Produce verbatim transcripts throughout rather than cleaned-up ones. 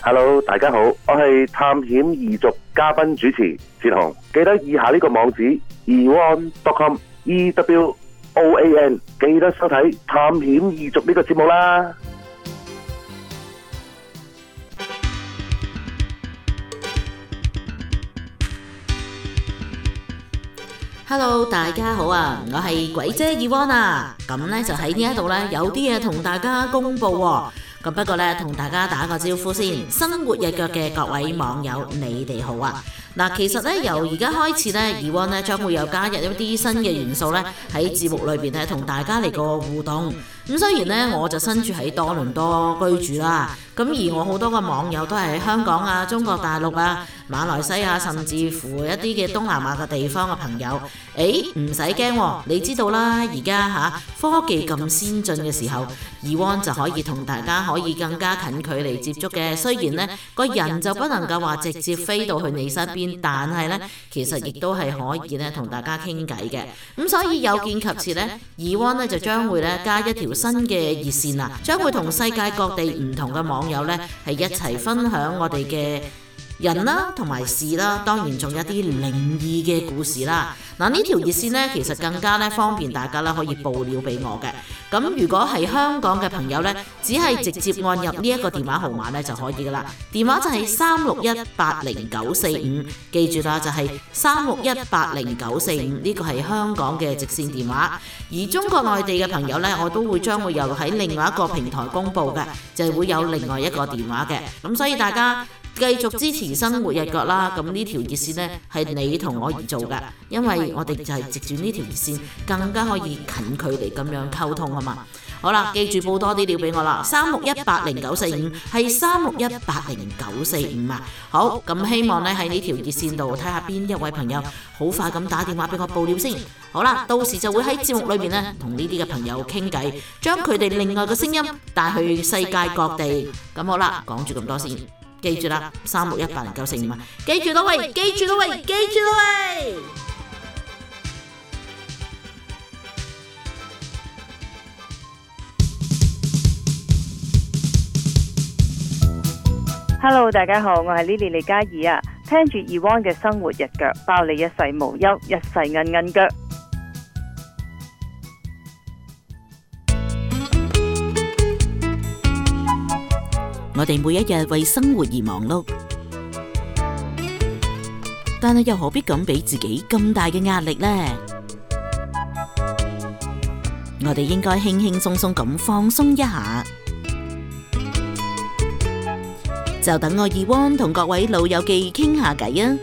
Hello， 大家好，我係探險異族嘉賓主持哲雄，記得以下呢個網址 e one dot com e w o a n， 記得收睇探險異族呢個節目啦。 Hello， 大家好啊，我係鬼姐 Yvonne 啊，咁呢就喺呢一度呢，有啲嘢同大家公布喎。咁不過呢，同大家打個招呼先，生活日腳嘅各位網友，你哋好啊！嗱，其實呢，由而家開始呢 Yvonne 呢將會有加入一啲新嘅元素呢，喺節目裏邊呢，同大家嚟個互動。咁雖然呢，我就身處喺多倫多居住啦，咁而我好多個網友都係喺香港啊、中國大陸啊、馬來西亞，甚至乎一啲嘅東南亞嘅地方嘅朋友，誒唔使驚，你知道啦，而家嚇科技咁先進嘅時候 Yvonne 就可以同大家可以更加近距離接觸嘅。雖然呢個人就不能夠話直接飛到去你身邊，但係呢其實亦都係可以呢同大家傾偈嘅。咁所以有見及此呢 Yvonne 呢就將會呢加一條新嘅熱線啦，將會同世界各地唔同嘅網友呢係一齊分享我哋嘅人啦，同埋事啦，當然仲有啲靈異嘅故事啦。嗱，呢條熱線呢，其實更加咧方便大家啦，可以報料俾我嘅。咁如果係香港嘅朋友呢，只係直接按入呢一個電話號碼呢就可以噶啦。電話就係三六一八零九四五，記住啦，就係三六一八零九四五，呢個係香港嘅直線電話。而中國內地嘅朋友呢，我都會將會又喺另外一個平台公佈嘅，就係會有另外一個電話嘅。咁所以大家繼續支持生活日腳啦，咁呢條熱線呢係你同我而做嘅，因為我哋就係藉住呢條熱線更加可以近距離咁樣溝通啊嘛。好啦，記住報多啲料俾我啦，三六一八零九四五係三六一八零九四五啊。好，咁希望呢喺呢條熱線度睇下邊一位朋友好快咁打電話俾我報料先。好啦，到時就會喺節目裏面呢同呢啲嘅朋友傾偈，將佢哋另外嘅聲音帶去世界各地。咁好啦，講住咁多先。記住啦，三六一八零九四五啊！記住啦喂，記住啦喂，記住啦喂。 Hello， 大家好，我係 Lily 李嘉怡啊，聽住 Yvonne 嘅生活日腳，包你一世無憂，一世韌韌腳。 我哋每一日為生活而忙碌，但係又何必咁俾自己咁大嘅壓力呢？我哋應該輕輕鬆鬆咁放鬆一下，就等我Yvonne同各位老友記傾下偈啊！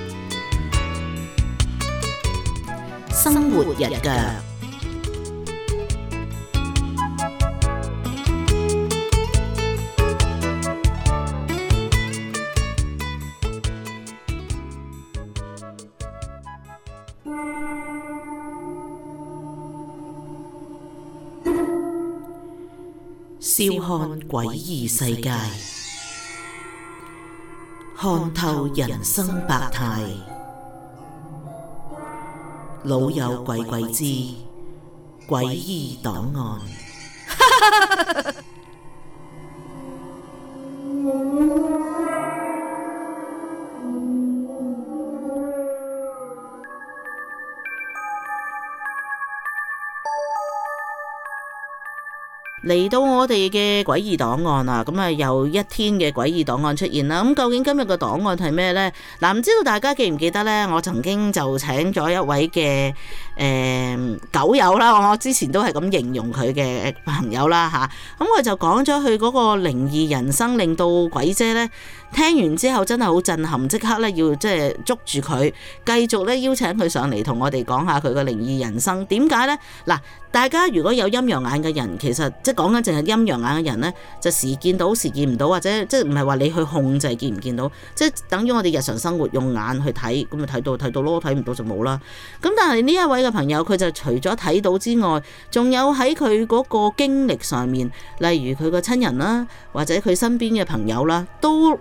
生活日腳。笑看詭異世界，看透人生百態，老友鬼鬼之詭異檔案。嚟到我哋嘅詭異檔案啊，咁啊又一天嘅詭異檔案出現啦。咁究竟今日嘅檔案係咩呢？嗱，唔知道大家記唔記得呢？我曾經就請咗一位嘅誒、呃、狗友啦，我之前都係咁形容佢嘅朋友啦吓。咁佢就講咗佢嗰個靈異人生，令到鬼姐呢聽完之後真係好震撼，即刻咧要即係捉住佢，繼續咧邀請佢上嚟同我哋講下佢嘅靈異人生。點解呢？嗱，大家如果有陰陽眼嘅人，其實即係講緊淨係陰陽眼嘅人呢，就時見到時見唔到，或者即係唔係話你去控制見唔見到，即係等於我哋日常生活用眼去睇，咁咪睇到睇到咯，睇唔到就冇啦。咁但係呢一位嘅朋友，佢就除咗睇到之外，仲有喺佢嗰個經歷上面，例如佢個親人啦，或者佢身邊嘅朋友啦，都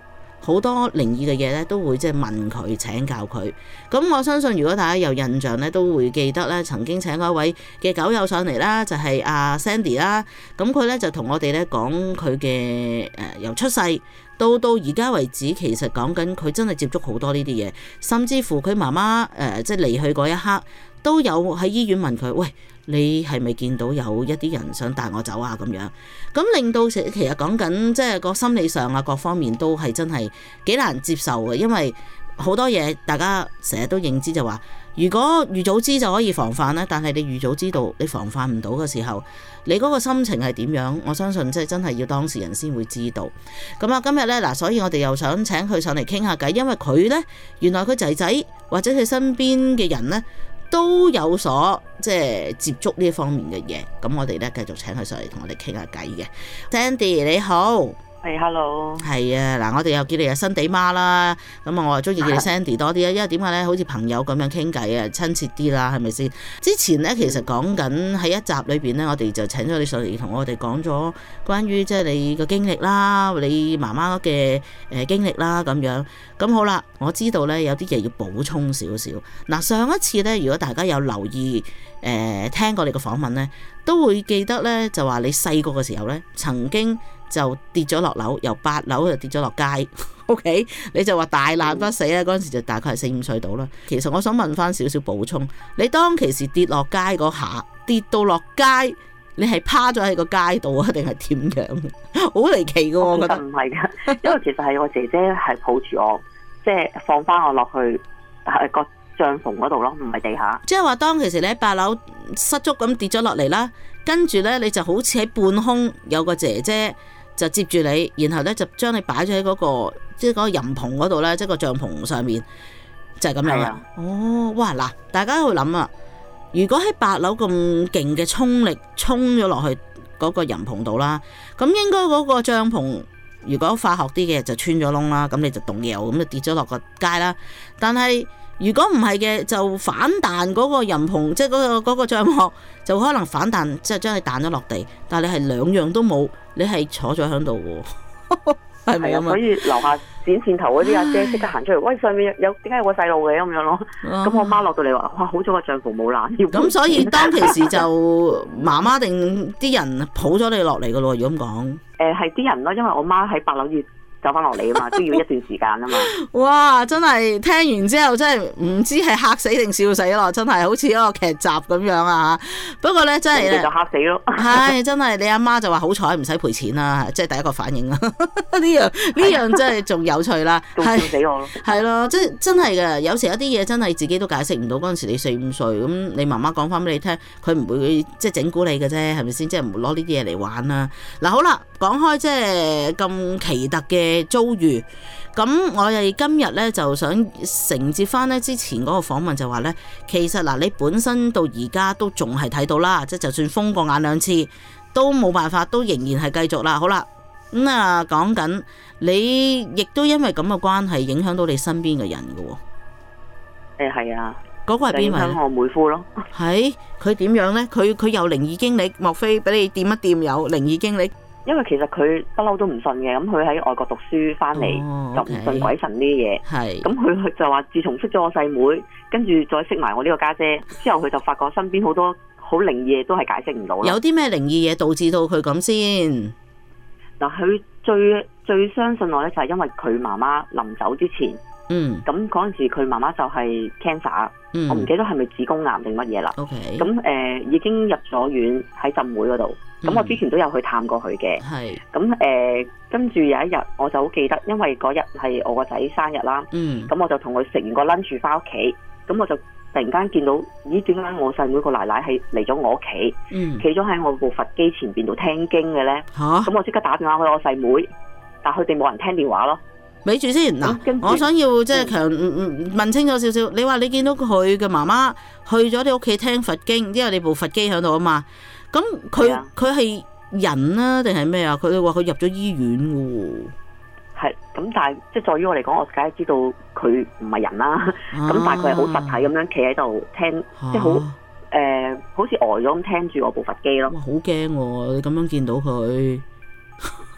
好多靈異嘅嘢咧，都會即係問佢請教佢。咁我相信如果大家有印象咧，都會記得咧，曾經請過一位嘅狗友上嚟啦，就係阿 Sandy 啦。咁佢咧就同我哋咧講佢嘅誒由出世到到而家為止，其實講緊佢真係接觸好多呢啲嘢，甚至乎佢媽媽誒即係離去嗰一刻，都有喺醫院問佢：喂，你係咪見到有一啲人想帶我走啊？咁樣咁令到其實講緊即係個心理上啊各方面都係真係幾難接受嘅，因為好多嘢大家成日都認知就話，如果預早知就可以防範咧，但係你預早知道你防範唔到嘅時候，你嗰個心情係點樣？我相信即係真係要當事人先會知道。咁啊，今日呢，嗱，所以我哋又想請佢上嚟傾下偈，因為佢呢，原來佢仔仔或者佢身邊嘅人呢，都有所即係接觸呢方面嘅嘢。咁我哋呢，繼續請佢上嚟同我哋傾下偈嘅。Sandy 你好。 係、hey，hello。 係啊，嗱，我哋又叫你阿新地媽啦，咁啊，我又中意叫你 Sandy 多啲啊，因為點解咧？好似朋友咁樣傾偈啊，親切啲啦，係咪先？之前咧，其實講緊喺一集裏邊咧，我哋就請咗你上嚟同我哋講咗關於即係你嘅經歷啦，你媽媽嘅誒經歷啦咁樣。咁好啦，我知道咧有啲嘢要補充少少。嗱，上一次咧，如果大家有留意誒、呃、聽過你嘅訪問咧，都會記得咧，就話你細個嘅時候咧，曾經就跌咗落樓，由八樓就跌咗落街。OK， 你就話大難不死咧，嗰陣時就大概係四五歲到啦。其實我想問翻少少補充，你當其時跌落街嗰下，跌到落街，你係趴咗喺個街度啊，定係點樣？好離奇噶，我覺得。 唔係噶，因為其實係我姐姐係抱住我，即係放翻我落去係個帳篷嗰度咯，唔係地下。 即係話當其時你喺八樓失足咁跌咗落嚟啦，跟住咧你就好似喺半空有個姐姐就接住你，然後咧就將你擺咗喺嗰個即係嗰個營棚嗰度咧，即係個帳篷上面，就係、是、咁樣啦。哦，哇嗱，大家喺度諗啊，如果喺八樓咁勁嘅衝力衝咗落去嗰個營棚度啦，咁應該嗰個帳篷如果化學啲嘅就穿咗窿啦，咁你就動搖咁就跌咗落個街啦。但係如果唔係嘅，就反彈嗰個營棚，即係嗰個嗰個帳幕就可能反彈，即係將你彈咗落地。但係你係兩樣都冇，你係坐咗喺度喎，係咪啊？ 所以樓下剪線頭嗰啲阿姐即刻行出嚟，喂，上面有點解有個細路嘅咁樣咯？咁、啊、我媽落到嚟話：哇，好彩個帳篷冇爛。 咁所以當其時就媽媽定啲人抱咗你落嚟㗎咯？如果咁講，誒、 呃，係啲人咯，因為我媽喺八樓要走翻落嚟啊嘛，都要一段時間啊嘛。 哇！真係聽完之後真係唔知係嚇死定笑死咯，真係好似一個劇集咁樣啊！不過咧真係咧， 就嚇死咯。 係真係，你阿媽就話好彩唔使賠錢啦，即係第一個反應啦。呢樣呢樣真係仲有趣啦， 笑死我咯。 係咯，即係真係嘅。有時有啲嘢真係自己都解釋唔到。嗰陣時你四五歲，咁你媽媽講翻俾你聽，佢唔會即係整蠱你嘅啫，係咪先？即係唔會攞呢啲嘢嚟玩啦。嗱，好啦，講開即係咁奇特嘅遭遇，咁我哋今日咧就想承接翻咧之前嗰個訪問，就話咧，其實嗱，你本身到而家都仲係睇到啦，即係就算封過眼兩次都冇辦法，都仍然係繼續啦。好啦，咁啊講緊你亦都因為咁嘅關係影響到你身邊嘅人嘅喎。 誒係啊， 嗰個係邊位？影響我妹夫咯。係佢點樣咧？佢佢有靈異經歷，莫非俾你掂一掂有靈異經歷？ 因為其實佢不嬲都唔信嘅，咁佢喺外國讀書翻嚟、oh, okay. 就唔信鬼神呢啲嘢。係，咁佢就話自從識咗我細妹，跟住再識埋我呢個家姐，姐之後，佢就發覺身邊好多好靈異嘢都係解釋唔到啦。有啲咩靈異嘢導致到佢咁先？嗱，佢最最相信我咧，就係因為佢媽媽臨走之前，嗯，咁嗰陣時佢媽媽就係 cancer，嗯，我唔記得係咪子宮癌定乜嘢啦。OK，咁誒、呃、已經入咗院喺浸會嗰度。咁、嗯、我之前都有去探過佢嘅，咁誒跟住有一日我就好記得，因為嗰日係我個仔生日啦，咁、嗯、我就同佢食完個 lunch 翻屋企，咁我就突然間見到，咦，點解我細妹個奶奶係嚟咗我屋企，企咗喺我部佛機前邊度聽經嘅咧？咁、啊、我即刻打電話去我細妹，但佢哋冇人聽電話咯。咪住先嗱，我想要即係強問清楚少少，你話你見到佢嘅媽媽去咗你屋企聽佛經，因為你部佛機喺度啊嘛。咁佢佢係人啊定係咩啊？佢哋話佢入咗醫院喎。係咁，但係即係在於我嚟講，我梗係知道佢唔係人啦。咁、啊、但係佢係好實體咁樣企喺度聽，啊、即係好誒，好似呆咗咁聽住我部佛機咯。哇，好驚喎！你咁樣見到佢，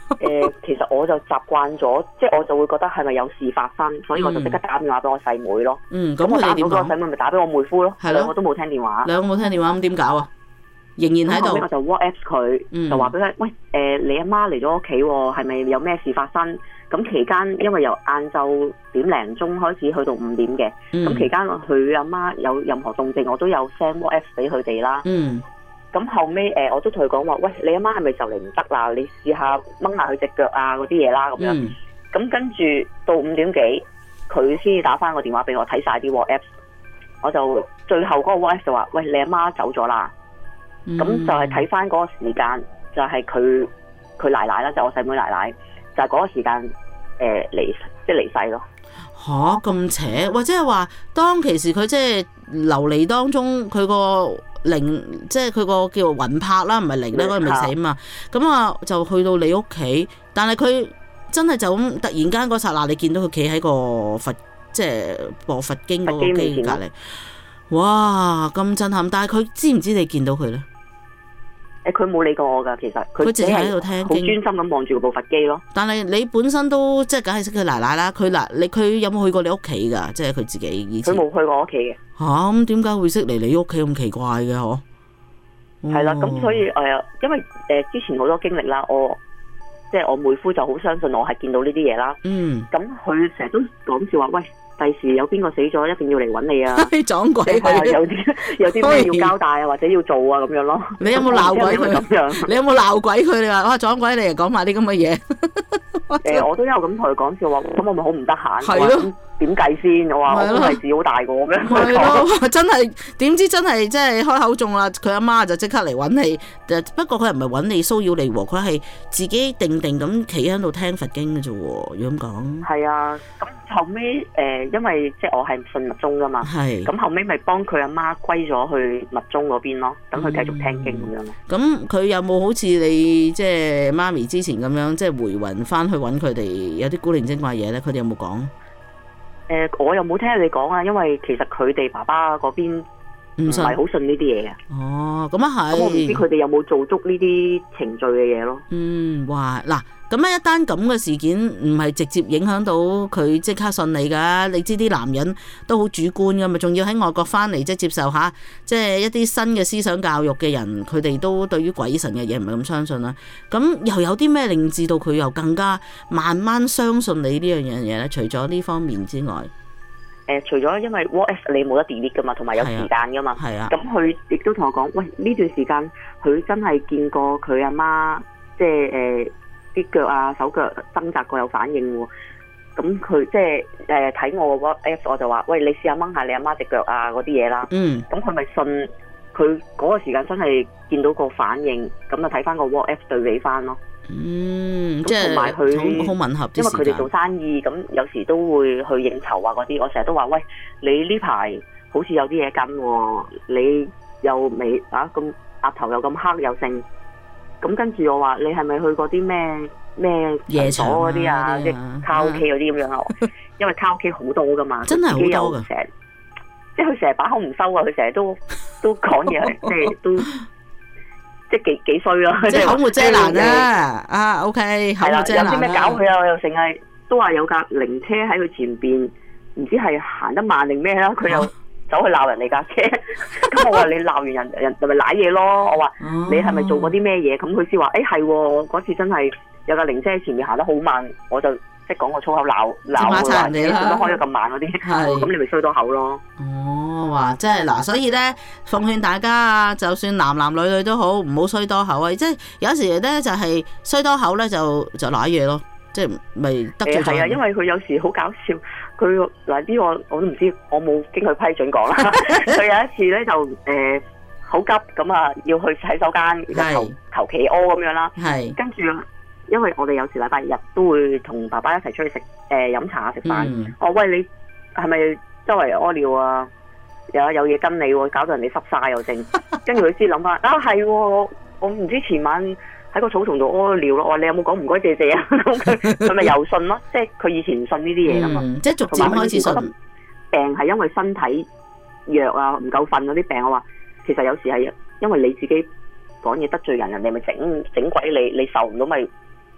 誒，其實我就習慣咗，即係我就會覺得係咪有事發生，所以我就即刻打電話俾我細妹咯。 嗯，咁我打佢哋點講？ 唔到個細妹咪打俾我妹夫咯， 係咯， 我都冇聽電話。 兩個冇聽電話，咁點搞啊？仍然喺度。 後尾我就 WhatsApp 佢， 嗯、就話俾佢，喂，誒、呃，你阿媽嚟咗屋企喎，係咪有咩事發生？咁期間因為由晏晝點零鐘開始去到五點嘅，咁、嗯、期間佢阿媽有任何動靜，我都有 send WhatsApp 俾佢哋啦。嗯。咁後尾誒、呃，我都同佢講話，喂，你阿媽係咪就嚟唔得啦？你試下掹下佢隻腳啊，嗰啲嘢啦，咁樣。咁、嗯、跟住到五點幾，佢先至打翻個電話俾我睇晒啲 WhatsApp，我就最後嗰個 WhatsApp 就話，喂，你阿媽走咗啦。咁、嗯、就係睇翻嗰個時間，就係佢佢奶奶啦，就係、我細妹奶奶，就係、係、嗰個時間誒離即係離世咯。 吓，咁扯，或者係話當其時佢即係流離當中，佢個靈即係佢個叫魂魄啦，唔係靈咧，嗰個未死啊嘛。咁啊就去到你屋企，但係佢真係就咁突然間嗰剎那，你見到佢企喺個佛即係播佛經嗰個機隔離，哇咁震撼！但係佢知唔知你見到佢咧？ 誒，佢冇理過我噶，其實佢淨係喺度聽經， 好專心咁望住部佛機咯。 但係你本身都即係梗係識佢奶奶啦，佢嗱你佢有冇去過你屋企㗎？即係佢自己以前。 佢冇去過我屋企嘅。 嚇，咁點解會識嚟你屋企咁奇怪嘅？嗬。 係啦，咁所以誒，因為誒之前好多經歷啦，我即係我妹夫就好相信我係見到呢啲嘢啦。嗯。咁佢成日都講笑話，喂，第時有邊個死咗，一定要嚟揾你啊！ 撞鬼係啊，有啲有啲咩要交代啊，或者要做啊咁樣咯。 你有冇鬧鬼佢？你有冇鬧鬼佢？你話哇撞鬼，你又講埋啲咁嘅嘢。 誒，我都有咁同佢講笑話，咁我咪好唔得閒。 係咯。 點計先？我話我個例子好大個嘅。 係咯，真係點知真係即係開口中啦！佢阿媽就即刻嚟揾你。不過佢唔係揾你騷擾你喎，佢係自己定定咁企喺度聽佛經嘅啫喎。如果咁講。係啊，咁後尾誒、呃，因為即係我係信密宗噶嘛。係。咁後尾咪幫佢阿媽歸咗去密宗嗰邊咯，等佢繼續聽經咁樣咯。咁、嗯、佢有冇好似你即係媽咪之前咁樣，即係回魂翻去揾佢哋有啲古靈精怪嘢咧？佢哋有冇講？誒、呃，我又冇聽你講啊，因為其實佢哋爸爸嗰邊唔係好信呢啲嘢嘅。哦，咁啊係。咁我唔知佢哋有冇做足呢啲程序嘅嘢咯。嗯，哇，嗱，咁樣一單咁嘅事件，唔係直接影響到佢即刻信你噶。你知啲男人都好主觀噶嘛，仲要喺外國翻嚟即係接受下，即係一啲新嘅思想教育嘅人，佢哋都對於鬼神嘅嘢唔係咁相信啦。咁又有啲咩令至到佢又更加慢慢相信你呢樣嘢咧？除咗呢方面之外。誒、呃，除咗因為 WhatsApp 你冇得 delete 噶嘛，同埋有，有時間噶嘛，係啊，咁佢亦都同我講，喂，呢段時間佢真係見過佢阿媽，即係誒啲腳啊手腳掙扎過有反應喎，咁佢即係誒睇我個 WhatsApp 我就話，喂，你試下掹下你阿媽隻腳啊嗰啲嘢啦，嗯，咁佢咪信佢嗰個時間真係見到個反應，咁就睇翻個 WhatsApp 對比翻咯。嗯，即係同埋佢好吻合，因為佢哋做生意，咁有時都會去應酬啊嗰啲。我成日都話，喂，你呢排好似有啲嘢跟喎，你又未啊咁額頭又咁黑又剩，咁跟住我話你係咪去過啲咩咩夜場嗰啲啊，即係卡拉 OK 嗰啲咁樣啊？因為卡拉 OK 好多噶嘛，真係好多噶，成日即係佢成日把口唔收啊，佢成日都都講嘢，即係都。即係幾幾衰咯，即係口沒遮攔啦。啊 ，OK，口沒遮攔啦。有啲咩搞佢啊？又成日都話有架靈車喺佢前邊，唔知係行得慢定咩啦。佢又走去鬧人哋架車。咁我話你鬧完人，人就咪瀨嘢咯。我話你係咪做過啲咩嘢？咁佢先話，誒係喎，嗰次真係有架靈車喺前面行得好慢，我就即係講個粗口鬧鬧佢話你做乜開咗咁慢嗰啲。咁你咪衰多口咯。哦，哇！即係嗱，所以咧，奉勸大家啊，就算男男女女都好，唔好衰多口啊！即係有時咧，就係衰多口咧，就就瀨嘢咯，即係咪得罪咗？係啊，因為佢有時好搞笑，佢嗱呢個我都唔知，我冇經佢批准講啦。佢有一次咧就誒好急咁啊，要去洗手間，然後求其屙咁樣啦。係。跟住，因為我哋有時禮拜日都會同爸爸一齊出去食誒飲茶食飯。我喂你係咪周圍屙尿啊？有有嘢跟你喎，搞到人哋濕晒又剩，跟住佢先諗翻啊係，我唔知前晚喺個草叢度屙尿咯。我話你有冇講唔該謝謝啊？佢佢咪又信咯，即係佢以前唔信呢啲嘢噶嘛，即係逐漸開始信。病係因為身體弱啊，唔夠瞓嗰啲病。我話其實有時係因為你自己講嘢得罪人，人哋咪整整鬼你，你受唔到咪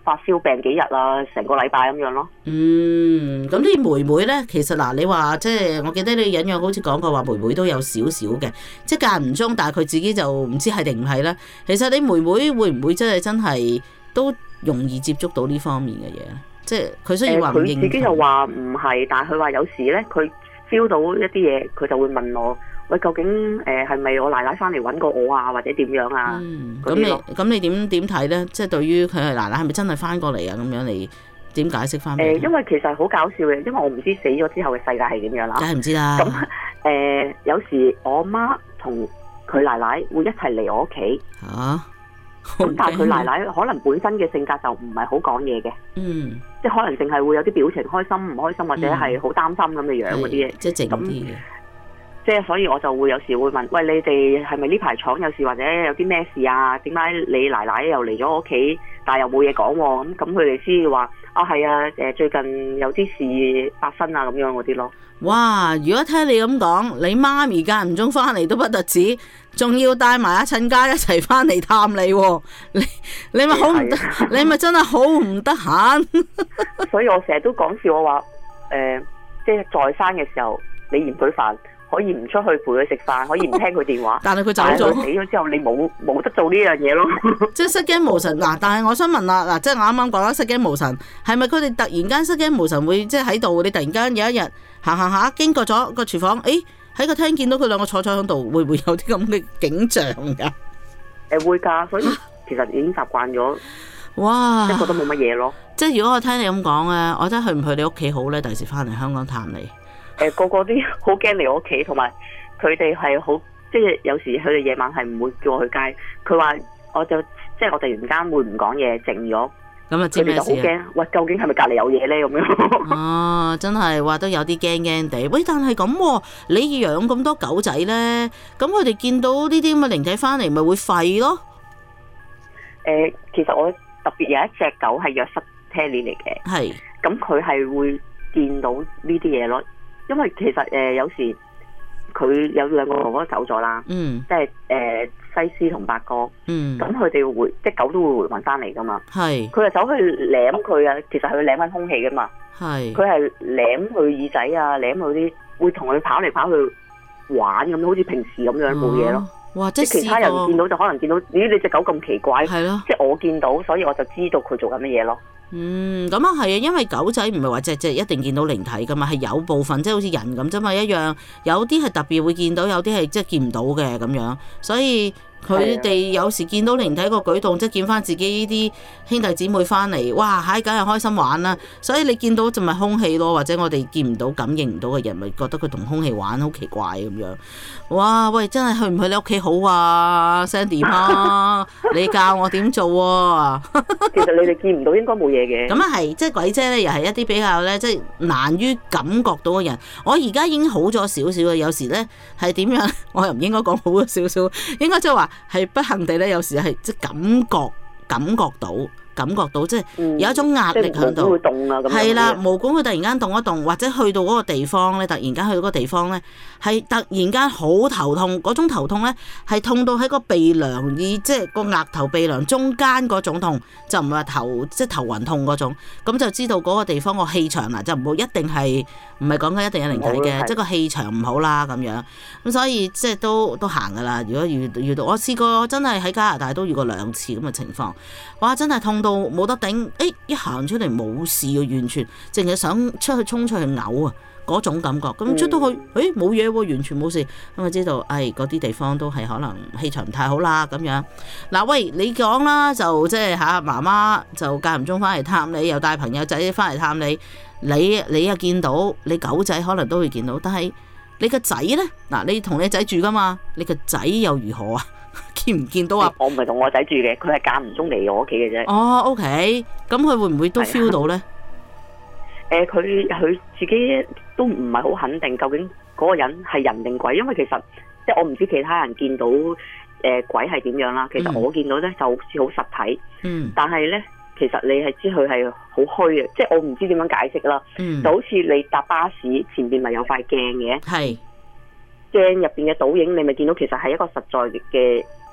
發燒病幾日啊，成個禮拜咁樣咯。 嗯，咁啲妹妹咧，其實嗱，你話即係我記得你隱約好似講過話，妹妹都有少少嘅，即係間唔中，但係佢自己就唔知係定唔係啦。其實你妹妹會唔會真係真係都容易接觸到呢方面嘅嘢咧？即係佢雖然話唔認同， 佢自己就話唔係，但係佢話有時咧，佢 feel 到一啲嘢，佢就會問我。喂，究竟誒係咪我奶奶翻嚟揾過我啊，或者點樣啊？ 嗯，咁你咁你點點睇咧？即係對於佢係奶奶係咪真係翻過嚟啊？咁樣你點解釋翻俾佢？誒， 因為其實好搞笑嘅，因為我唔知死咗之後嘅世界係點樣啦。 梗係唔知啦。 咁誒、呃，有時我媽同佢奶奶會一齊嚟我屋企。嚇、啊！咁但係佢奶奶可能本身嘅性格就唔係好講嘢嘅。嗯。即係可能淨係會有啲表情，開心唔開心，或者係好擔心咁嘅樣嗰啲嘢。 即係靜啲嘅。 即係所以我就會有時會問，喂，你哋係咪呢排廠有事或者有啲咩事啊？點解你奶奶又嚟咗我屋企，但係又冇嘢講喎？咁咁佢哋先話啊，係啊，誒最近有啲事發生啊咁樣嗰啲咯。 哇！如果聽你咁講，你媽咪間唔中翻嚟都不特止，仲要帶埋阿親家一齊翻嚟探你喎。你你咪好唔得，你咪真係好唔得閒。 所以我成日都講笑，我話誒，即係在生嘅時候，你嫌佢煩。可以唔出去陪佢食飯，可以唔聽佢電話， 但係佢走咗， 死咗之後，你冇冇得做呢樣嘢咯。 即係失驚無神嗱，但係我想問啦，嗱，即係我啱啱講啦，失驚無神係咪佢哋突然間失驚無神會即係喺度？你突然間有一日行行下經過咗個廚房，誒喺個廳見到佢兩個坐坐喺度，會唔會有啲咁嘅景象㗎？ 誒會㗎，所以其實已經習慣咗， 哇！ 即係覺得冇乜嘢咯。 即係如果我聽你咁講咧，我真係去唔去你屋企好咧？第時翻嚟香港探你。 誒、呃、個個啲好驚嚟我屋企，同埋佢哋係好，即係有時佢哋夜晚係唔會叫我去街。佢話我就即係我突然間會唔講嘢，靜咗。咁啊，知咩事啊？佢哋就好驚，喂，究竟係咪隔離有嘢咧？咁樣。哦， 真係話都有啲驚驚地。喂，但係咁，你養咁多狗仔咧，咁佢哋見到呢啲咁嘅靈體翻嚟，咪會吠咯？ 誒、呃，其實我特別有一隻狗係約瑟 Terry 嚟嘅。係。咁佢係會見到呢啲嘢咯。因為其實誒、呃、有時佢有兩個哥哥走咗啦，嗯，即係誒、呃、西施同八哥，嗯，咁佢哋會即係狗都會回魂翻嚟噶嘛，係，佢就走去舐佢啊，其實係佢舐緊空氣噶嘛，係，佢係舐佢耳仔啊，舐佢啲，會同佢跑嚟跑去玩咁，好似平時咁樣冇嘢咯。哇！即係其他人見到就可能見到，咦？你隻狗咁奇怪，係咯，即係我見到，所以我就知道佢做緊乜嘢咯。 嗯，咁啊係啊，因為狗仔唔係話隻隻一定見到靈體噶嘛，係有部分即係好似人咁啫嘛，一樣有啲係特別會見到，有啲係即係見唔到嘅咁樣，所以佢哋有時見到靈體個舉動，即係見翻自己呢啲兄弟姊妹翻嚟，哇！嗨，梗係開心玩啦。所以你見到就咪空氣咯，或者我哋見唔到、感應唔到嘅人，咪覺得佢同空氣玩好奇怪咁樣。哇！喂，真係去唔去你屋企好啊 ，Sandy 媽，你教我點做啊？ 其實你哋見唔到應該冇嘢嘅。 咁啊係，即係鬼姐咧，又係一啲比較咧，即係難於感覺到嘅人。我而家已經好咗少少嘅，有時咧係點樣？我又唔應該講好咗少少，應該即係話係不幸地咧，有時係即係感覺感覺到。感覺到即係有一種壓力喺度，係啦，毛管會突然間動一動，或者去到嗰個地方咧，突然間去到嗰個地方咧，係突然間好頭痛，嗰種頭痛咧係痛到喺個鼻梁以即係個額頭鼻梁中間嗰種痛，就唔係話頭即係頭暈痛嗰種，咁就知道嗰個地方個氣場嗱就唔好一定係唔係講緊一定有靈體嘅，即係個氣場唔好啦咁樣，咁所以即係都都行噶啦。如果遇遇到我試過真係喺加拿大都遇過兩次咁嘅情況，哇！真係痛到〜冇得頂，誒一行出嚟冇事啊，完全淨係想出去衝出去嘔啊嗰種感覺，咁出到去，誒冇嘢喎，完全冇事，咁我知道，誒嗰啲地方都係可能氣場唔太好啦咁樣。嗱喂，你講啦，就即係嚇媽媽就間唔中翻嚟探你，又帶朋友仔翻嚟探你，你你又見到，你狗仔可能都會見到，但係你個仔咧，嗱你同你仔住噶嘛，你個仔又如何啊？見唔見到啊？ 我唔係同我仔住嘅，佢係間唔中嚟我屋企嘅啫。 哦 ，OK，咁佢會唔會都 feel 到咧？ 誒、呃，佢佢自己都唔係好肯定究竟嗰個人係人定鬼，因為其實即係我唔知其他人見到誒、呃、鬼係點樣啦。其實我見到咧就好似好實體，嗯，但係咧其實你係知佢係好虛嘅，即係我唔知點樣解釋啦。嗯，就好似你搭巴士前邊咪有塊鏡嘅，係鏡入邊嘅倒影，你咪見到其實係一個實在嘅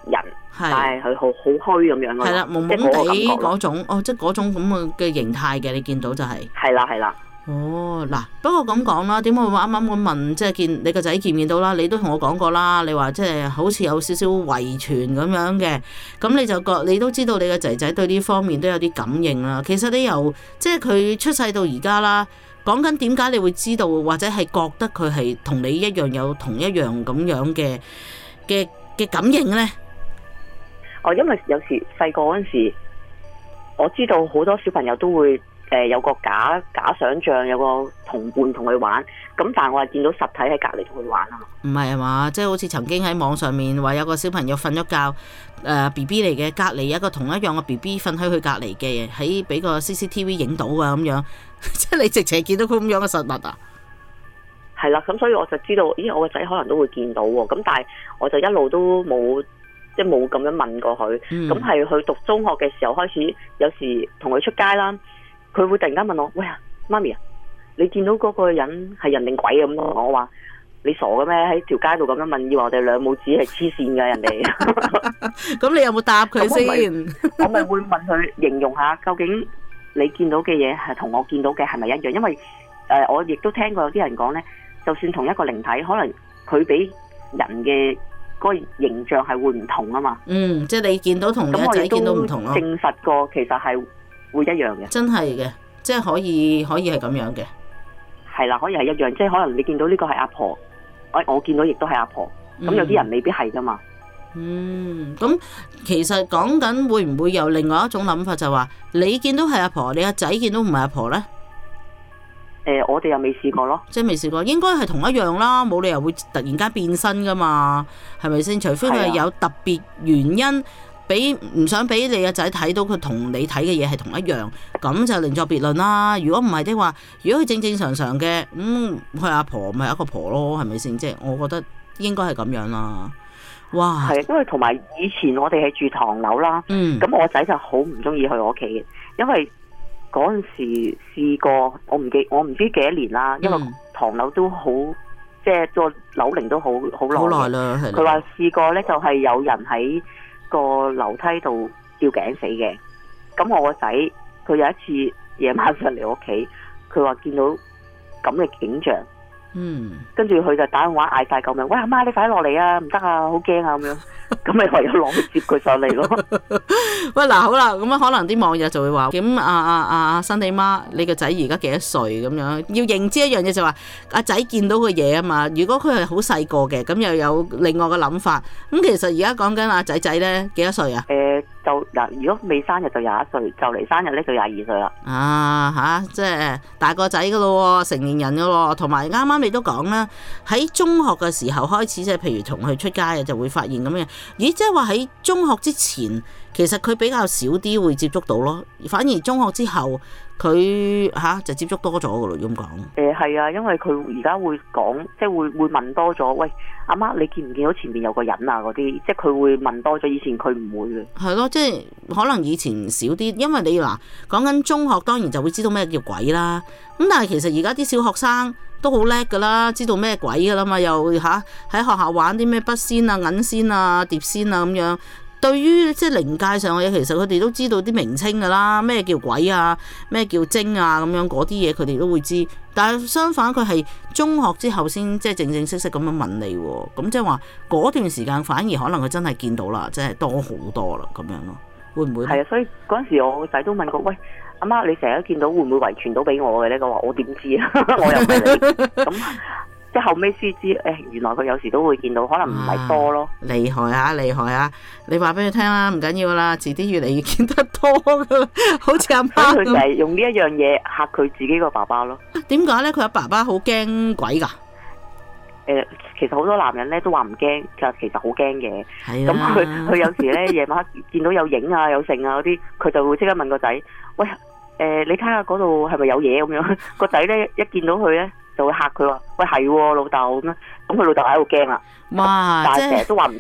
人，但係佢好好虛咁樣咯。 係啦，朦朦地嗰種，哦，即係嗰種咁嘅形態嘅，你見到就係、是。 係啦，係啦。 哦，嗱，不過咁講啦，點解我啱啱咁問，即係見你個仔見唔見到啦？你都同我講過啦，你話即係好似有少少遺傳咁樣嘅，咁你就覺你都知道你個仔仔對呢方面都有啲感應啦。其實你由即係佢出世到而家啦，講緊點解你會知道或者係覺得佢係同你一樣有同一樣咁樣嘅嘅嘅感應呢？ 哦，因為有時細個嗰陣時，我知道好多小朋友都會。誒，有個假假想像，有個同伴同佢玩，咁但係我係見到實體喺隔離同佢玩啊嘛。 唔係啊嘛，即係好似曾經喺網上面話有個小朋友瞓咗覺，誒 B B 嚟嘅，隔離有一個同一樣嘅 B B 瞓喺佢隔離嘅，喺俾個 C C T V 影到啊咁樣，即係你直情見到佢咁樣嘅實物啊。 係啦，咁所以我就知道，咦，我個仔可能都會見到喎。咁但係我就一路都冇，即係冇咁樣問過佢。咁係佢讀中學嘅時候開始，有時同佢出街啦。佢會突然間問我：喂啊，媽咪啊，你見到嗰個人係人定鬼咁？我話你傻嘅咩？喺條街度咁樣問，以為我哋兩母子係黐線㗎人哋。 咁你有冇答佢先？ 我咪會問佢形容下，究竟你見到嘅嘢係同我見到嘅係咪一樣？因為誒、呃，我亦都聽過有啲人講咧，就算同一個靈體，可能佢俾人嘅嗰個形象係會唔同啊嘛。嗯， 即係你見到同你個仔見到唔同咯。 證實過其實係會一樣嘅，真係嘅，即係可以可以係咁樣嘅， 係啦，可以係一樣，即係可能你見到呢個係阿婆，我我見到亦都係阿婆，咁、嗯、有啲人未必係噶嘛。 嗯，咁其實講緊會唔會有另外一種諗法，就話你見到係阿婆，你阿仔見到唔係阿婆呢？ 誒、呃，我哋又未試過咯， 即係未試過，應該係同一樣啦，冇理由會突然間變身噶嘛，係咪先？除非佢係有特別原因。俾唔想俾你個仔睇到佢同你睇嘅嘢係同一樣，咁就另作別論啦。如果唔係的話，如果佢正正常常嘅，咁佢阿婆咪一個婆咯，係咪先？即係我覺得應該係咁樣啦。哇！ 係，因為同埋以前我哋係住唐樓啦，嗯，咁我仔就好唔中意去我屋企嘅，因為嗰陣時試過，我唔記我唔知幾多年啦，因為唐樓都好，即係個樓齡都好好耐。好耐啦，係。佢話試過咧，就係有人喺個樓梯度吊頸死嘅，咁我個仔佢有一次夜晚上嚟我屋企，佢話見到咁嘅景象，嗯，跟住佢就打電話嗌晒救命，喂阿媽你快啲落嚟啊，唔得啊，好驚啊咁樣，咁咪唯有落去接佢上嚟咯。 喂嗱好啦，咁啊可能啲網友就會話，咁啊啊啊新地媽，你個仔而家幾多歲咁樣？要認知一樣嘢就話，阿仔見到嘅嘢啊嘛。如果佢係好細個嘅，咁又有另外嘅諗法。咁其實而家講緊阿仔仔咧幾多歲啊？ 誒、呃，就嗱，如果未生日就廿一歲，就嚟生日咧就廿二歲啦。 啊吓，即係大個仔噶咯，成年人噶咯，同埋啱啱你都講啦，喺中學嘅時候開始，即係譬如同佢出街啊，就會發現咁樣。咦，即係話喺中學之前，其實佢比較少啲會接觸到咯，反而中學之後佢吓、啊、就接觸多咗噶咯，咁講。 誒係啊，因為佢而家會講，即係會會問多咗。喂，阿媽，你見唔見到前面有個人啊？嗰啲，即係佢會問多咗，以前佢唔會嘅。係咯，即係可能以前少啲，因為你嗱講緊中學，當然就會知道咩叫鬼啦。咁但係其實而家啲小學生都好叻噶啦，知道咩鬼噶啦嘛，又吓喺學校玩啲咩筆仙啊、銀仙啊、碟仙啊咁樣。對於即係靈界上嘅嘢，其實佢哋都知道啲名稱噶啦，咩叫鬼啊，咩叫精啊，咁樣嗰啲嘢佢哋都會知。但係相反，佢係中學之後先即係正正式式咁樣問你，咁即係話嗰段時間反而可能佢真係見到啦，即係多好多啦，咁樣咯，會唔會？係啊，所以嗰陣時我個仔都問過，喂，阿媽，你成日見到會唔會遺傳到俾我嘅咧？佢話我點知啊，我又唔係你咁。即係後尾先知，誒，原來佢有時都會見到，可能唔係多咯。 厲害啊，厲害啊！你話俾佢聽啦，唔緊要啦，遲啲越嚟越見得多噶啦，好似阿媽咁。佢就係用呢一樣嘢嚇佢自己個爸爸咯。 點解咧？佢阿爸爸好驚鬼噶？ 誒，其實好多男人咧都話唔驚，就其實好驚嘅。係啊。咁佢佢有時咧夜晚見到有影啊、有剩啊嗰啲，佢就會即刻問個仔：喂，誒，你睇下嗰度係咪有嘢咁樣？個仔咧一見到佢咧，就會嚇佢話：喂，係老豆咁樣，咁佢老豆喺度驚啦。哇！但係成日都話唔驚。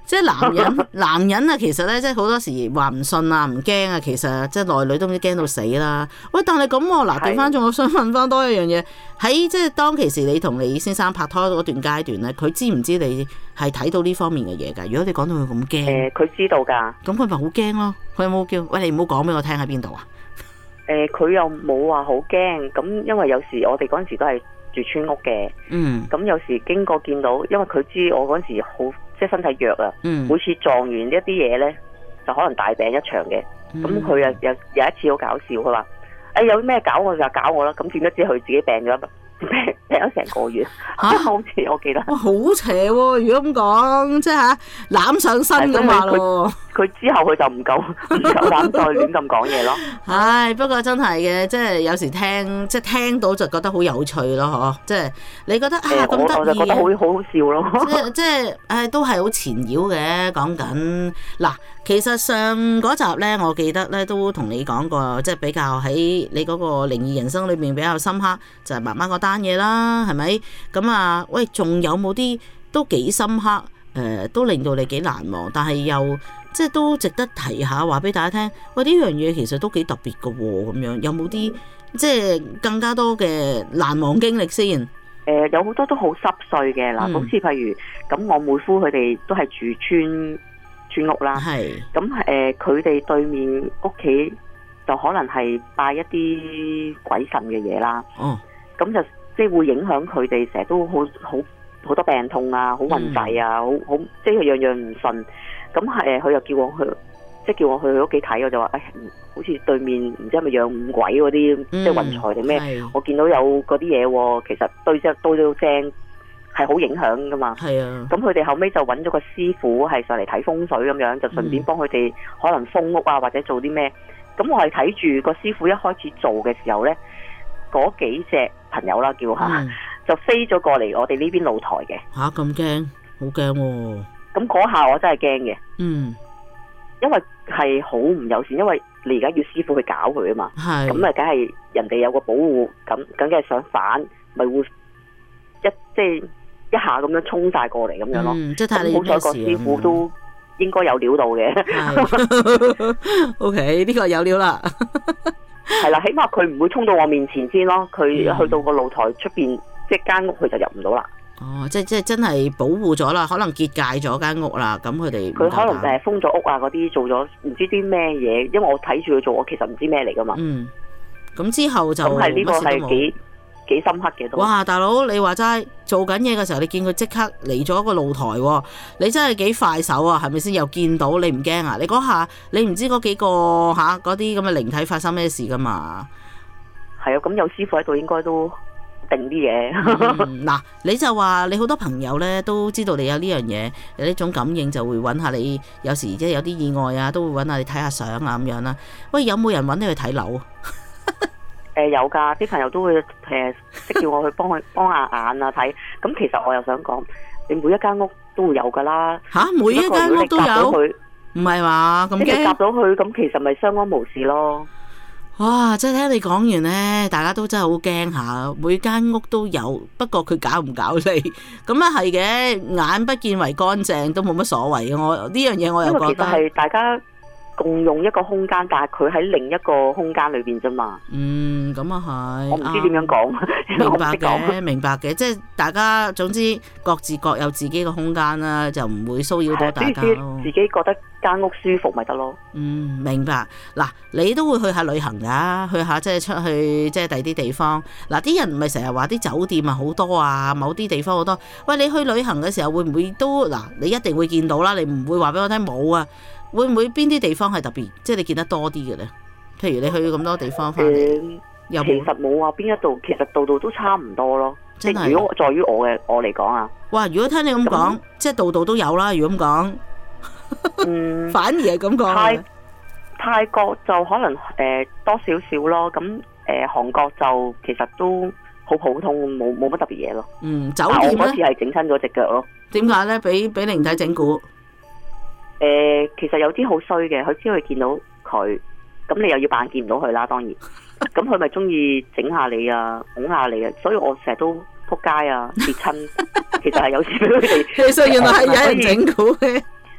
即係男人，男人啊，其實咧，即係好多時話唔信啊，唔驚啊，其實即係內裏都唔知驚到死啦。喂，但係咁喎，嗱，調翻轉，我想問翻多一樣嘢，喺即係當其時你同你先生拍拖嗰段階段咧，佢知唔知你係睇到呢方面嘅嘢㗎？如果你講到佢咁驚， 誒，佢知道㗎。咁佢咪好驚咯？佢有冇叫？喂，你唔好講俾我聽喺邊度啊？ 誒，佢又冇話好驚，咁因為有時我哋嗰陣時都係住村屋嘅，嗯，咁有時經過見到，因為佢知我嗰陣時好。即係身體弱啊，嗯、每次撞完一啲嘢咧，就可能大病一場嘅。咁佢又有有一次好搞笑，佢話：誒、哎、有咩搞我就搞我啦。咁點解知佢自己病咗病病咗成個月？嚇、啊，好似我記得。哇，好邪喎、啊！如果咁講，即係嚇攬上身咁嘛咯。 佢之後佢就唔夠唔夠膽再亂咁講嘢咯。 唉，不過真係嘅，即係有時聽即係聽到就覺得好有趣咯，嗬！即係你覺得啊咁得意， 我就覺得好好笑咯。 即係即係唉，都係好纏繞嘅。講緊嗱，其實上嗰集咧，我記得咧都同你講過，即係比較喺你嗰個靈異人生裏面比較深刻，就係媽媽嗰單嘢啦，係咪？咁啊，喂，仲有冇啲都幾深刻？誒、呃，都令到你幾難忘，但係又〜即係都值得提下，話俾大家聽。喂，呢樣嘢其實都幾特別㗎喎，咁樣有冇啲即係更加多嘅難忘經歷先？誒、 呃，有好多都好濕碎嘅嗱，好似、嗯、譬如咁，我妹夫佢哋都係住村村屋啦。係是。咁誒，佢、呃、哋對面屋企就可能係拜一啲鬼神嘅嘢啦。哦。咁就即係會影響佢哋，成日都好好好多病痛啊，好運滯啊，好好、嗯、即係樣樣唔順。咁係，佢又叫我去，即係叫我去佢屋企睇，我就話，誒、哎，好似對面唔知係咪養五鬼嗰啲，嗯、即係運財定咩？是我見到有嗰啲嘢，其實對只對到正係好影響噶嘛。係啊。咁佢哋後尾就揾咗個師傅係上嚟睇風水咁樣，就順便幫佢哋可能封屋啊，或者做啲咩。咁我係睇住個師傅一開始做嘅時候咧，嗰幾隻朋友啦叫下，嗯、就飛咗過嚟我哋呢邊露台嘅。 吓，咁驚，好驚喎！ 咁嗰下我真係驚嘅， 嗯， 因為係好唔友善，因為你而家要師傅去搞佢啊嘛，係，咁啊，梗係人哋有個保護，咁梗係想反，咪會一即係一下咁樣衝晒過嚟咁樣咯， 嗯、即係睇你好彩個師傅都應該有料到嘅 ，O K 呢個有料啦， 係啦，起碼佢唔會衝到我面前先咯，佢去到個露台出邊，即係間屋佢就入唔到啦。 哦，即係即係真係保護咗啦，可能結界咗間屋啦，咁佢哋佢可能誒封咗屋啊，嗰啲做咗唔知啲咩嘢，因為我睇住佢做，我其實唔知咩嚟噶嘛。嗯， 咁之後就咁係呢個係幾幾深刻嘅都。 哇，大佬你話齋做緊嘢嘅時候，你見佢即刻嚟咗一個露台，你真係幾快手啊？係咪先？又見到你唔驚啊？你嗰下你唔知嗰幾個吓嗰啲咁嘅靈體發生咩事噶嘛？ 係啊，咁有師傅喺度，應該都。定啲嘢嗱，你就話你好多朋友咧都知道你有呢樣嘢，有呢種感應就會揾下你，有時即係有啲意外啊，都會揾下你睇下相啊咁樣啦。喂，有冇人揾你去睇樓？誒、 呃，有噶，啲朋友都會誒，即、呃、叫我去幫佢幫下眼啊睇。咁其實我又想講，你每一間屋都會有噶啦。吓、啊，每一間屋都有？唔係嘛？咁驚？你夾到佢，咁其實咪相安無事咯。 哇！即係聽你講完呢，大家都真係好驚下，每間屋都有，不過佢搞唔搞你咁啊？係嘅，眼不見為乾淨都冇乜所謂嘅。我呢樣嘢我又覺得， 因為其實係大家共用一個空間，但係佢喺另一個空間裏邊啫嘛。 嗯，咁啊係。 我唔知點樣講、啊， 明白嘅，明白嘅，即係大家總之各自各有自己嘅空間啦，就唔會騷擾到大家咯。 自己覺得間屋舒服咪得咯。 嗯，明白。嗱，你都會去下旅行噶，去下即係出去即係第啲地方。嗱，啲人唔係成日話啲酒店啊好多啊，某啲地方好多。喂，你去旅行嘅時候會唔會都嗱？你一定會見到啦，你唔會話俾我聽冇啊？會唔會邊啲地方係特別，即係你見得多啲嘅咧？譬如你去咁多地方翻嚟， 嗯、有冇？其實冇話邊一度，其實度度都差唔多咯。即係如果在於我嘅我嚟講啊， 哇！如果聽你咁講，那即係度度都有啦。如果咁講，嗯，反而係咁講。泰泰國就可能誒、呃、多少少咯。咁誒、呃、韓國就其實都好普通，冇冇乜特別嘢咯。 嗯，酒店咧， 我嗰次係整親咗隻腳咯。 點解咧？俾俾靈體整蠱？ 誒、呃，其實有啲好衰嘅，佢知佢見到佢，咁你又要扮見唔到佢啦，當然，咁佢咪中意整下你啊，拱下你啊，所以我成日都撲街啊，跌親，其實係有時俾佢哋。 其實原來係有人整蠱嘅，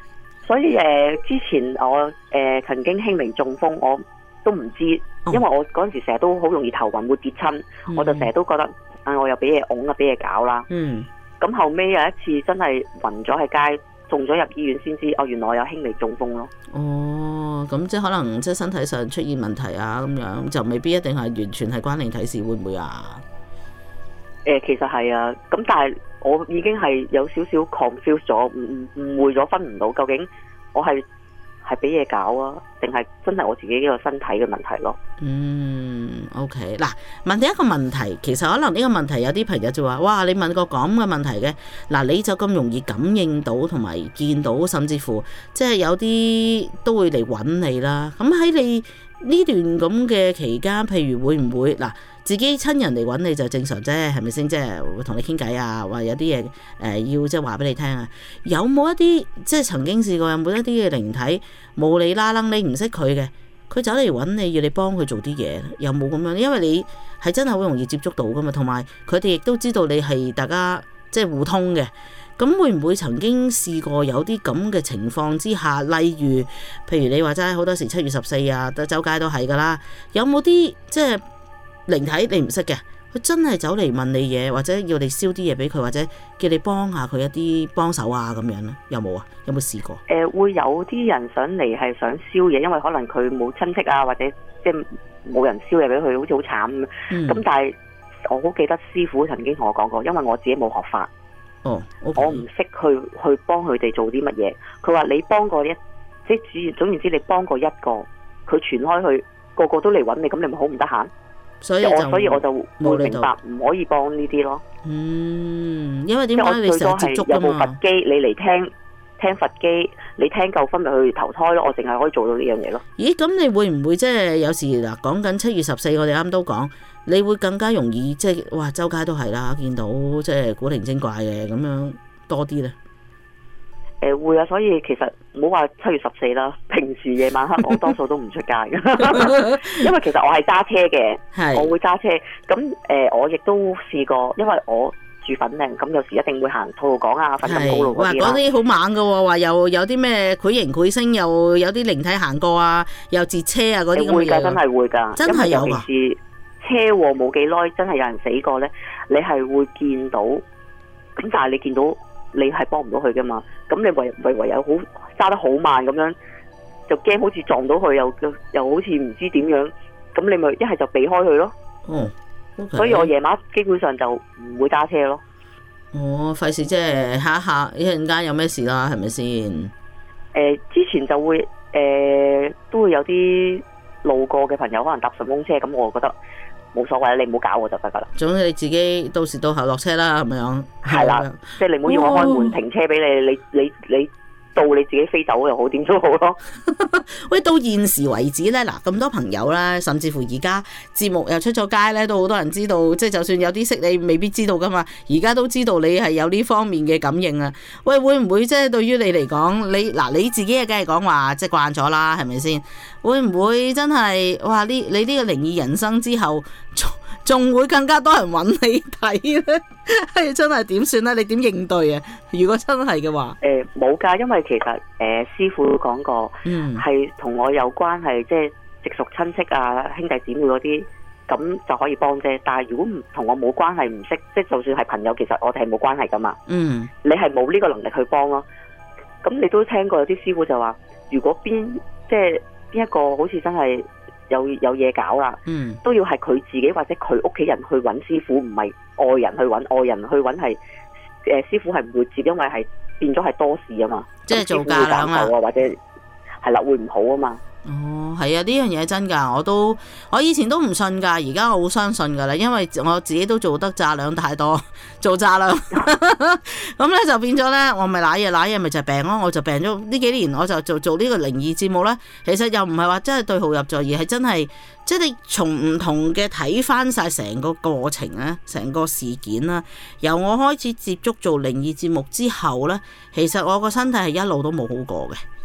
所以誒、呃，之前我誒、呃、曾經輕微中風，我都唔知，因為我嗰陣時成日都好容易頭暈，會跌親，嗯、我就成日都覺得啊，我又俾嘢拱啊，俾嘢搞啦。嗯。咁後尾有一次真係暈咗喺街，送咗入醫院先知，哦，原來我有輕微中風咯。 哦，咁即係可能即係身體上出現問題啊，咁樣就未必一定係完全係關靈體事，會唔會啊？ 誒、呃，其實係啊，咁但係我已經係有少少 confuse 咗，誤誤會咗，分唔到究竟我係係俾嘢搞啊，定係真係我自己呢個身體嘅問題咯。嗯 ，OK， 嗱，問你一個問題，其實可能呢個問題有啲朋友就話，哇，你問個咁嘅問題嘅，嗱，你就咁容易感應到同埋見到，甚至乎即係有啲都會嚟揾你啦。咁喺你呢段咁嘅期間，譬如會唔會嗱？自己親人嚟揾你就正常啫，係咪先？即係會同你傾偈啊，話有啲嘢誒要即係話俾你聽啊。有冇一啲即係曾經試過有冇一啲嘅靈體無理啦楞你唔識佢嘅，佢走嚟揾你要你幫佢做啲嘢，有冇咁樣？因為你係真係好容易接觸到噶嘛，同埋佢哋亦都知道你係大家即係互通嘅。咁會唔會曾經試過有啲咁嘅情況之下，例如譬如你話齋好多時七月十四啊，周街都係噶啦，有冇啲即係靈體你唔識嘅，佢真係走嚟問你嘢，或者要你燒啲嘢俾佢，或者叫你幫下佢一啲幫手啊咁樣咧，有冇啊？有冇試過？ 誒、呃，會有啲人上嚟係想燒嘢，因為可能佢冇親戚啊，或者即係冇人燒嘢俾佢，好似好慘咁。咁、嗯、但係我好記得師傅曾經同我講過，因為我自己冇學法， 哦 okay. 我唔識去去幫佢哋做啲乜嘢。佢話你幫過一，即係總言之，你幫過一個，佢傳開去，個個都嚟揾你，咁你咪好唔得閒。所以我所以我就會明白唔可以幫呢啲咯。 嗯，因為點解你成日接觸㗎嘛？ 有部佛機，你嚟聽聽佛機，你聽夠分咪去投胎咯。我淨係可以做到呢樣嘢咯。 咦？咁你會唔會即係有時嗱講緊七月十四，我哋啱都講，你會更加容易即係哇周街都係啦，見到即係古靈精怪嘅咁樣多啲咧？ 誒、呃、會啊，所以其實唔好話七月十四啦，平時夜晚黑我多數都唔出街嘅，因為其實我係揸車嘅，我會揸車。咁誒、呃，我亦都試過，因為我住粉嶺，咁有時一定會行吐露港啊、粉錦高路嗰啲啦。哇，嗰啲好猛㗎喎，話又有啲咩繪形繪聲，又有啲靈體行過啊，又截車啊嗰啲咁嘅嘢。會㗎，真係會㗎，真係有㗎。尤其是車禍冇幾耐，真係有人死過咧，你係會見到，咁但係你見到。你係幫唔到佢噶嘛？咁你唯唯唯有好揸得好慢咁樣，就驚好似撞到佢，又又好似唔知點樣。咁你咪一係就避開佢咯。哦， okay. 所以我夜晚基本上就唔會揸車咯。 哦，費事即係下一下一陣間有咩事啦，係咪先？誒、 呃，之前就會誒、呃、都會有啲路過嘅朋友可能搭順風車，咁我覺得。冇所謂，你唔好搞我就得噶啦。總之你自己到時到後落車啦，係咪樣？係啦，即係你唔好要我開門停車俾你，你你你到你自己飛走又好，點都好咯。喂，到現時為止咧，嗱咁多朋友咧，甚至乎而家節目又出咗街咧，都好多人知道，即係就算有啲識你未必知道噶嘛，而家都知道你係有呢方面嘅感應啊。喂，會唔會即係對於你嚟講，你嗱你自己啊，梗係講話即係慣咗啦，係咪先？會唔會真係哇？呢你呢個靈異人生之後，仲仲會更加多人揾你睇咧？係真係點算咧？你點應對啊？如果真係嘅話，誒冇㗎，因為其實誒、呃、師傅都講過，嗯，係同我有關係，即係直屬親戚啊、兄弟姊妹嗰啲，咁就可以幫啫。但係如果唔同我冇關係，唔識，即係就算係朋友，其實我哋係冇關係㗎嘛。嗯，你係冇呢個能力去幫咯。咁你都聽過有啲師傅就話，如果邊即係邊一個好似真係有有嘢搞啦，嗯，都要係佢自己或者佢屋企人去揾師傅，唔係外人去揾，外人去揾係誒師傅係唔會接，因為係變咗係多事啊嘛，即係做假兩啊，或者係啦會唔好啊嘛。哦，係啊，呢樣嘢真㗎，我都我以前都唔信㗎，而家我好相信㗎啦，因為我自己都做得炸兩太多，做炸兩，咁咧就變咗咧，我咪揦嘢揦嘢，咪就係病咯，我就病咗呢幾年，我就做做呢個靈異節目咧，其實又唔係話真係對號入座，而係真係即係你從唔同嘅睇翻晒成個過程咧，成個事件啦，由我開始接觸做靈異節目之後咧，其實我個身體係一路都冇好過嘅。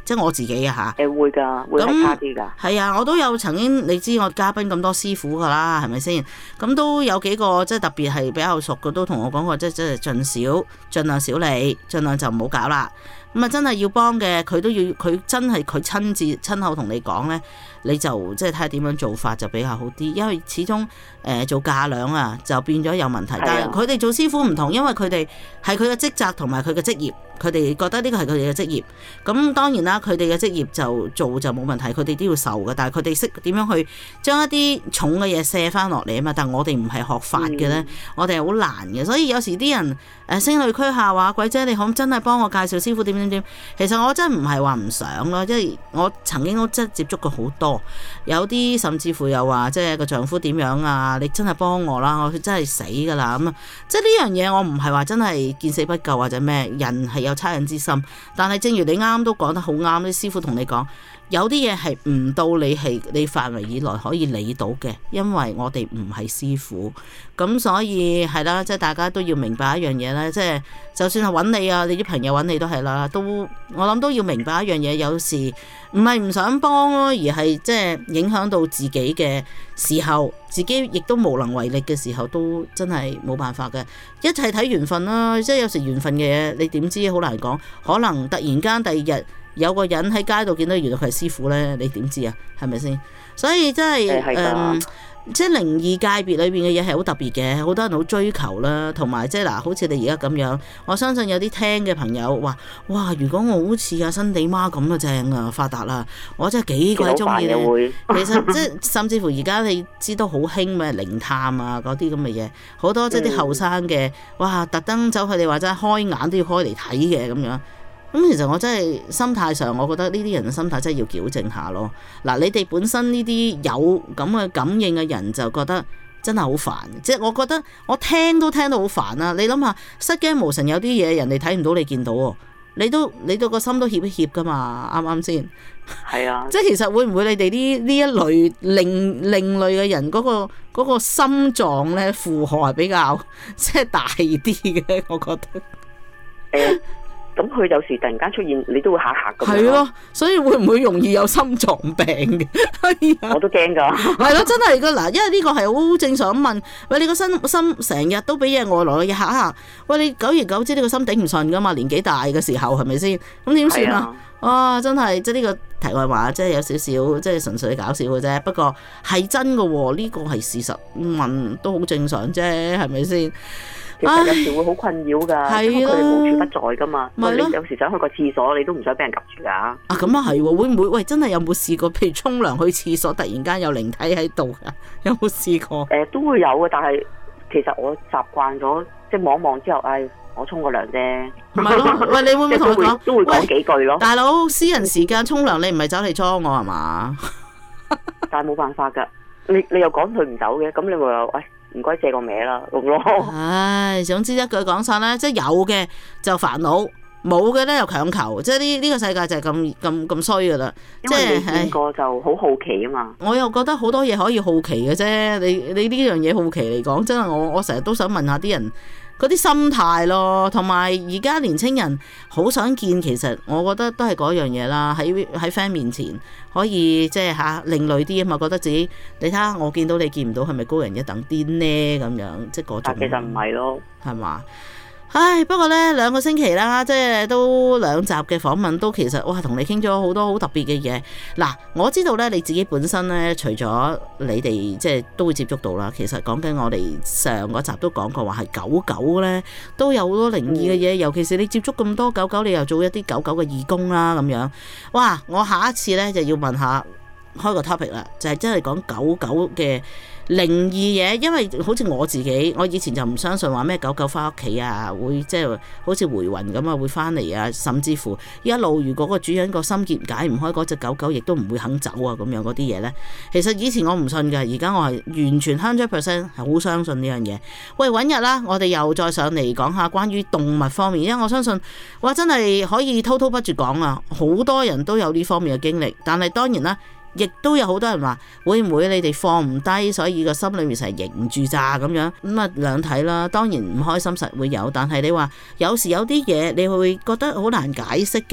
即係我自己啊嚇。 誒會㗎，會係差啲㗎。 係啊，我都有曾經，你知我嘉賓咁多師傅㗎啦，係咪先？咁都有幾個即係特別係比較熟嘅，都同我講過，即係即係盡少，盡量少理，盡量就唔好搞啦。咁啊，真係要幫嘅，佢都要，佢真係佢親自親口同你講咧，你就即係睇下點樣做法就比較好啲，因為始終誒、呃、做架樑啊，就變咗有問題。但係佢哋做師傅唔同，因為佢哋係佢嘅職責同埋佢嘅職業，佢哋覺得呢個係佢哋嘅職業。咁當然啦，佢哋嘅職業就做就冇問題，佢哋都要受嘅。但係佢哋識點樣去將一啲重嘅嘢卸翻落嚟啊嘛。但係我哋唔係學法嘅咧，嗯、我哋係好難嘅。所以有時啲人誒聲淚俱下話，鬼姐你可唔真係幫我介紹師傅點點點？其實我真唔係話唔想咯，因為我曾經都真係接觸過好多，有啲甚至乎又話即係個丈夫點樣啊？你真係幫我啦，我真係死㗎啦咁啊！即係呢樣嘢我唔係話真係見死不救或者咩，人係有惻隱之心，但係正如你啱啱都講得好啱，啲師傅同你講。有啲嘢係唔到你係你範圍以內可以理到嘅，因為我哋唔係師傅，咁所以係啦，即係大家都要明白一樣嘢咧，即係就算係揾你啊，你啲朋友揾你都係啦，都我諗都要明白一樣嘢，有時唔係唔想幫咯，而係即係影響到自己嘅時候，自己亦都無能為力嘅時候，都真係冇辦法嘅，一切睇緣分啦，即係有時緣分嘅嘢，你點知好難講，可能突然間第二日。有個人喺街度見到原來佢係師傅咧，你點知啊？係咪先？所以真係誒、嗯，即係靈異界別裏邊嘅嘢係好特別嘅，好多人好追求啦。同埋即係嗱，好似你而家咁樣，我相信有啲聽嘅朋友話：哇！如果我好似阿新地媽咁啊，正啊，發達啦！我真係幾鬼中意咧。其實即係甚至乎而家你知道好興咩靈探啊嗰啲咁嘅嘢，好多即係啲後生嘅，哇！特登走佢哋話齋開眼都要開嚟睇嘅咁樣。咁其實我真係心態上，我覺得呢啲人嘅心態真係要矯正下咯。嗱，你哋本身呢啲有咁嘅感應嘅人就覺得真係好煩，即係我覺得我聽都聽到好煩啦。你諗下，失驚無神有啲嘢人哋睇唔到你見到喎，你都你都個心都怯一怯噶嘛，啱唔啱先？ 係啊， 即係其實會唔會你哋呢呢一類另另類嘅人嗰個嗰個心臟咧負荷係比較即係大啲嘅？我覺得。 欸咁佢有時突然間出現，你都會嚇嚇咁樣。係咯，所以會唔會容易有心臟病嘅？ 我都驚㗎。係咯，真係㗎嗱，因為呢個係好正常咁問。喂，你個心心成日都俾嘢外來嘅嘢嚇嚇。喂，你久而久之呢個心頂唔順㗎嘛？年紀大嘅時候係咪先？咁點算啊？哇！真係即係呢個題外話，即係有少少即係純粹搞笑嘅啫。不過係真㗎喎，呢個係事實，問都好正常啫，係咪先？ 其實有時會好困擾㗎，因為佢哋無處不在㗎嘛。 你有時想去個廁所，你都唔想俾人及住㗎。啊， 咁啊係喎，會唔會？喂，真係有冇試過？譬如沖涼去廁所，突然間有靈體喺度㗎？有冇試過？ 誒、呃，都會有嘅，但係其實我習慣咗，即係望望之後，唉、哎，我沖個涼啫。唔係咯，喂，你會唔會同佢講？都會講幾句咯。大佬，私人時間沖涼，你唔係走嚟裝我係嘛？但係冇辦法㗎，你你又趕佢唔走嘅，咁你咪話喂。唔該借個名啦，咁咯。唉， 總之一句講晒啦，即係有嘅就煩惱，冇嘅咧又強求，即係呢呢個世界就係咁咁咁衰噶啦。 因為你見過就好好奇啊嘛。 我又覺得好多嘢可以好奇嘅啫，你你呢樣嘢好奇嚟講，真係我我成日都想問下啲人嗰啲心態咯，同埋而家年青人好想見，其實我覺得都係嗰樣嘢啦。喺喺 friend 面前可以即係嚇另類啲啊嘛，覺得自己你睇下我見到你見唔到，係咪高人一等啲呢？咁樣即係嗰種。 其實唔係咯， 係嘛？唉，不過呢兩個星期啦，即係都兩集嘅訪問，都其實哇同你傾咗好多好特別嘅嘢。嗱，我知道呢你自己本身呢，除咗你哋即係都會接觸到啦，其實講緊我哋上個集都講過話係狗狗呢都有好多靈異嘅嘢，尤其是你接觸咁多狗狗，你又做一啲狗狗嘅義工啦咁樣。哇！我下一次呢就要問下開個 topic 啦，就係真係講狗狗嘅靈異嘢，因為好似我自己，我以前就唔相信話咩狗狗翻屋企啊，會即係好似回魂咁啊，會翻嚟啊，甚至乎一路如果個主人個心結解唔開，嗰隻狗狗亦都唔會肯走啊，咁樣嗰啲嘢呢。其實以前我唔信㗎，而家我係完全 hundred percent 係好相信呢樣嘢。喂，揾日啦，我哋又再上嚟講下關於動物方面，因為我相信哇真係可以滔滔不絕講啊，好多人都有呢方面嘅經歷，但係當然啦。亦都有好多人話會唔會你哋放唔低，所以個心裏面成日凝住咋咁樣，咁啊兩睇啦。當然唔開心實會有，但係你話有時有啲嘢你會覺得好難解釋嘅，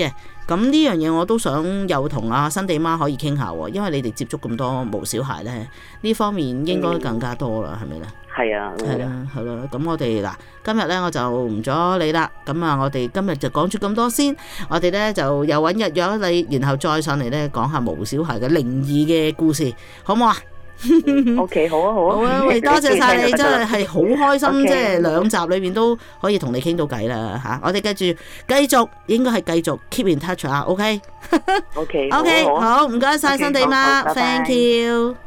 咁呢樣嘢我都想又同阿新地媽可以傾下喎，因為你哋接觸咁多毛小孩咧，呢方面應該更加多啦，係咪咧？ 係啊， 係啦，係啦。咁我哋嗱，今日咧我就唔阻你啦。咁啊，我哋今日就講住咁多先。我哋咧就又揾日約你，然後再上嚟咧講下毛小孩嘅靈異嘅故事，好唔好啊？ O K， 好啊，好啊， 好啊，喂，多謝晒你，真係係好開心， okay, 即係兩集裏面都可以同你傾到偈啦吓。我哋繼續繼續，應該係繼續 keep in touch 啊。OK，OK， OK， OK， 好，唔該晒新地媽 okay, ，Thank you。